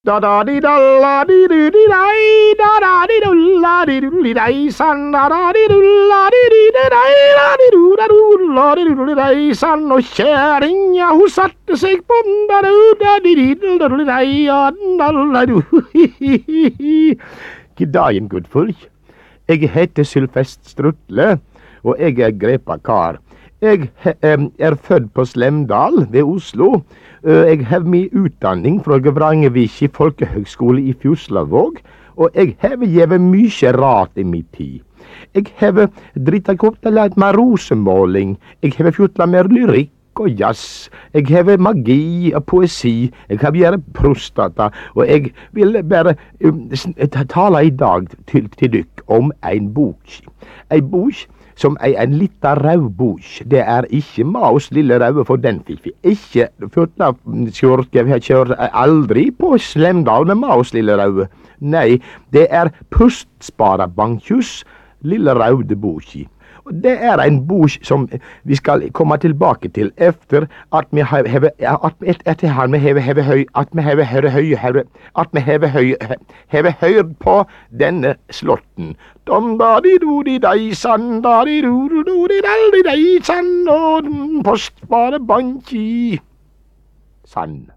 Da da di da la di du di dai, da da di du la di du di dai, sann da da di du la di di dai, la di du da du la di du di dai, sann og kjerringa hun satte seg på da du da di di da du di dai, ja da la du. God dagen, godtfolk. Jeg heter Sylfest Strutle, og jeg er grepa kar. Jeg er født på Slemdal ved Oslo. Jeg har min utdanning fra Gevrangevikje folkehøgskole i Fjuslavåg, og jeg har gjeve mye rart i min tid. Jeg har lært meg rosemåling, jeg har fjutla med lyrikk og jazz, jeg har magi og poesi, jeg har gjort prostata, og jeg vil bare tale i dag til dykk om en bok. En bok som en lita rød bok. Det er ikke Maus lille røde, for den fikk vi ikke fjortna kjørke. Vi har kjørt aldri på Slemdal med Maus lille røde. Nei, det er Pustsparebankjus lille røde boki. Og det er en bok som vi skal komme tilbake til efter at vi har hørt på denne slåtten. Dom da di do di dei sann da di do do di dal di dei sann og Pustsparebanki sann.